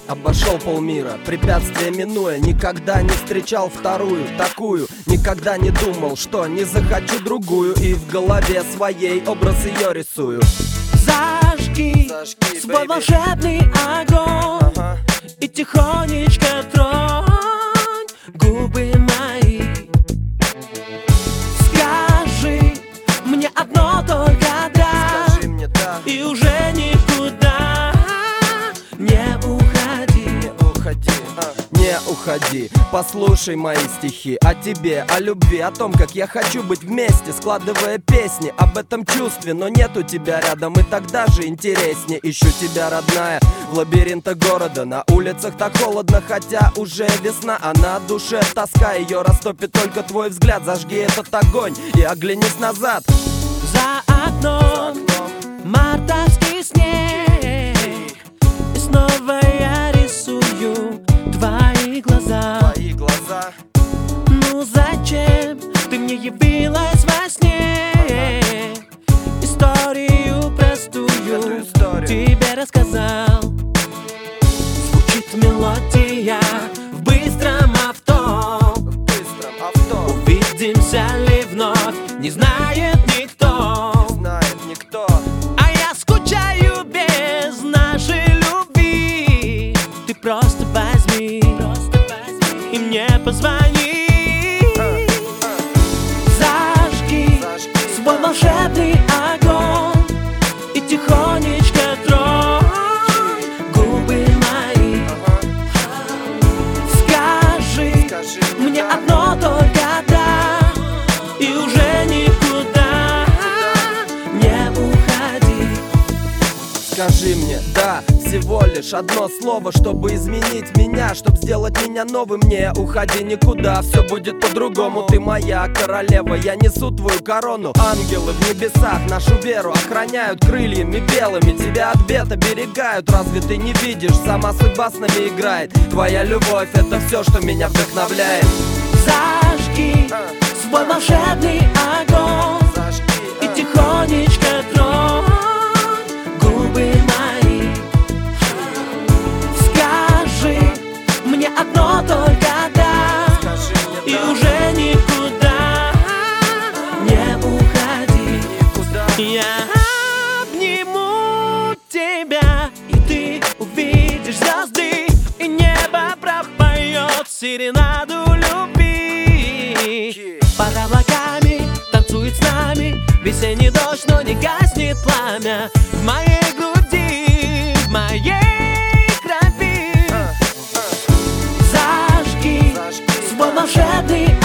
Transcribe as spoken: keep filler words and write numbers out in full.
Обошел полмира, препятствия минуя. Никогда не встречал вторую, такую. Никогда не думал, что не захочу другую. И в голове своей образ ее рисую. Зажги, Зажги свой baby. волшебный огонь, ага. И тихонечко тронь губы мои. Скажи мне одно только да, Скажи мне да. И уже никуда не уходи, не уходи, а. Не уходи, послушай мои стихи о тебе, о любви, о том, как я хочу быть вместе, складывая песни об этом чувстве. Но нету тебя рядом, и тогда же интереснее. Ищу тебя, родная, в лабиринтах города. На улицах так холодно, хотя уже весна, а на душе тоска. Ее растопит только твой взгляд. Зажги этот огонь и оглянись назад. За окном, За окном. мартовский снег, и снова я рисую твои глаза. Твои глаза. Ну зачем ты мне явилась во сне? Ага. Историю простую историю. тебе рассказал. Звучит мелодия в быстром авто, в быстром авто. Увидимся ли вновь, не знает никто, не знает никто. А я скучаю без нашей любви. Ты просто возьми, просто возьми и мне позвони. а, а. Зажги, Зажги свой волшебный огонь и тихонечко тронь губы мои. ага. Скажи, Скажи мне да. одно только да, и уже никуда не уходи. Скажи мне да, всего лишь одно слово, чтобы изменить меня, чтобы сделать меня новым. Не уходи никуда, все будет по-другому. Ты моя королева, я несу твою корону. Ангелы в небесах нашу веру охраняют крыльями белыми. Тебя от бед оберегают, разве ты не видишь? Сама судьба с нами играет. Твоя любовь — это все, что меня вдохновляет. Зажги а. свой волшебный огонь, Зажги, а. и тихонечко тронь губы мои. Скажи мне одно только да, Скажи мне и да. уже никуда не уходи. Никуда. Я обниму тебя, и ты увидишь звезды, и небо пропоет серенаду любви. Под облаками танцует с нами весенний дождь, но не гаснет пламя в моей груди, в моей крови. Зажги, Зажги свой волшебный